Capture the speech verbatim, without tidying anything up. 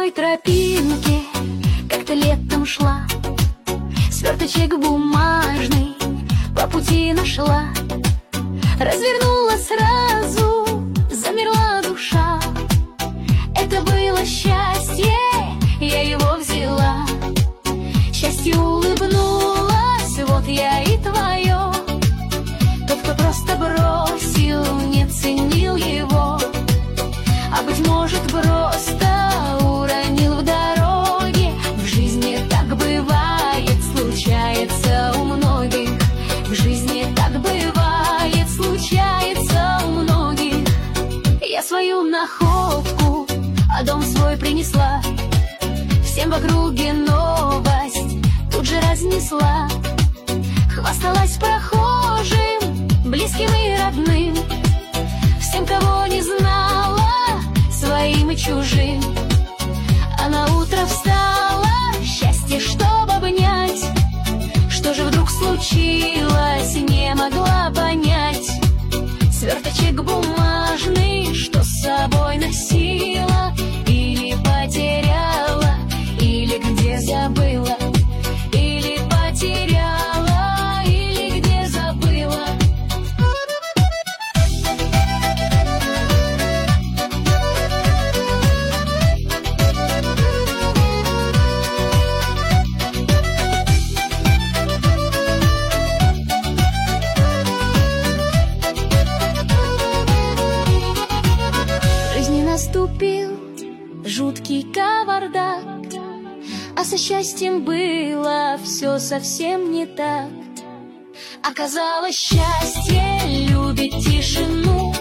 одной тропинке как-то летом шла, сверточек бумажный по пути нашла. Развернула сразу, замерла душа. Это было счастье, я его взяла. Счастью улыбнулась, вот я и твое. Тот, кто просто бросил, не ценил его, а, быть может, просто уронил в дороге. В жизни так бывает, случается у многих. В жизни так бывает, случается у многих. Я свою находку, а дом свой принесла. Всем в округе новость тут же разнесла. Хвасталась прохожим, близким и родным, всем, кого не знала, своим и чужим. А на утро встала, счастье, чтоб обнять. Что же вдруг случилось, не могла понять. Сверточек бумажный, что с собой носила, или потеряла, или где забыла, или потеряла, или где забыла. Наступил жуткий кавардак, а со счастьем было все совсем не так. Оказалось, счастье любит тишину,